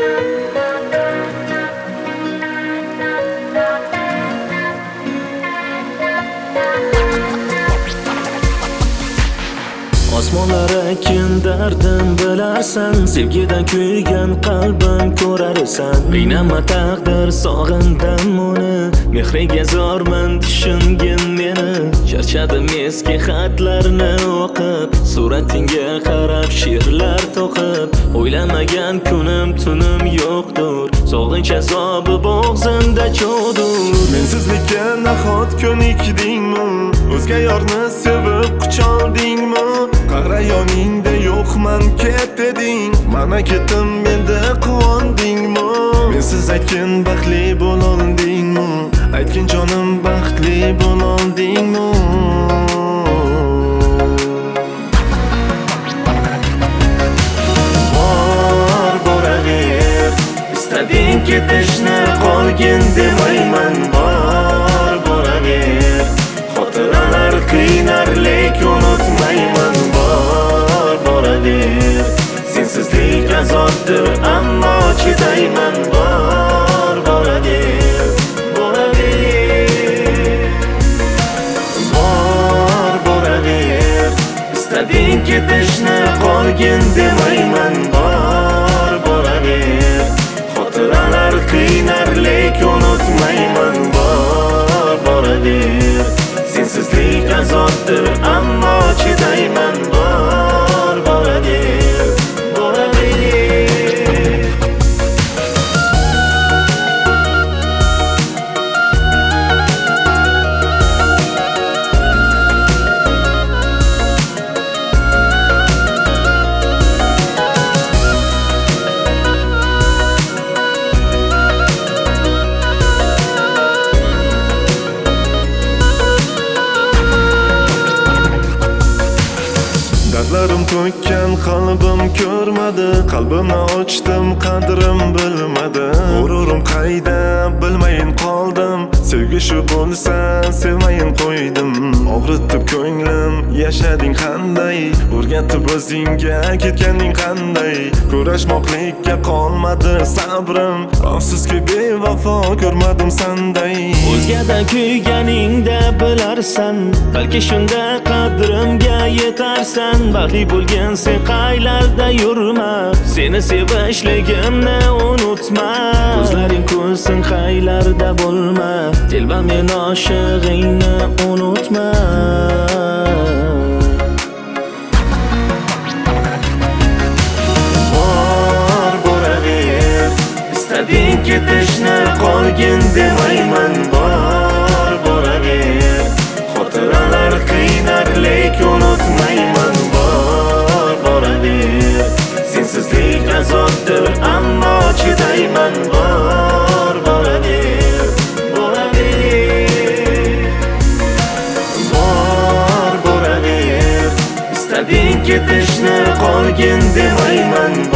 Osmonlar ekin dardim bilarsan, sevgidan kuygan qalbim ko'rarsan. Qiynama taqdir sog'indim uni, mehriga zorman tushungin meni. Charchadim eski xatlarni o'qib, suratingga qarab she'rlar to'qib. O'ylamagan kunim tunim yo'qdir, sog'inch azobi bo'g'zimda cho'g'dir. Mensizlikka nahot ko'nikdingmi? O'zga yorni sevib qucholdingmi? Qarayoningda yo'qman ket deding, mana ketdim menda quvondingmi? Mensiz aytgin baxtli bo'loldingmi? Aytgin jonim baxtli bo'loldingmi? Bor boraver, istading ketishni qolgin demayman. Bor boraver, xotiralar qiynar lek unutmayman. Bor boraver, sensizlik azobdir ammo chidayman. Bor boraver, boraver. Bor boraver, istading ketishni qolgin demayman. Bor boraver, xotiralar qiynar lek unutmayman. Bor boraver, sensizlik azobdir ammo chidayman. Bor boraver, boraver. Dardlarim to'kkan qalbim ko'rmadi, qalbimni ochdim qadrim bilmadi. G'ururim qayda bilmayin qoldim, sevgi shu bo'lsa sevmayin qo'ydim. Og'ritib ko'nglim yashading qanday, o'rgatib o'zingga ketganing qanday. Ko'rashmoqlikka qolmadi sabrim, afsuski bevafo ko'rmadim sanday. O'zgadan kuyganingda bilarsan, balki shunda qadrimga yetarsan. Baxtli bo'lgan sen qaylarda yurma, seni sevishligimni unutma. Ko'zlaring ko'rsin qaylarda bo'lma, telba men oshig'ingni unutma. Bor boraver, istading ketishni qolgin demayman. Bor boraver, xotiralar qiynar lek unutmayman. Bor boraver, sensizlik azobdir ammo chidayman. Bor boraver, boraver. Bor boraver, istading ketishni qolgin demayman.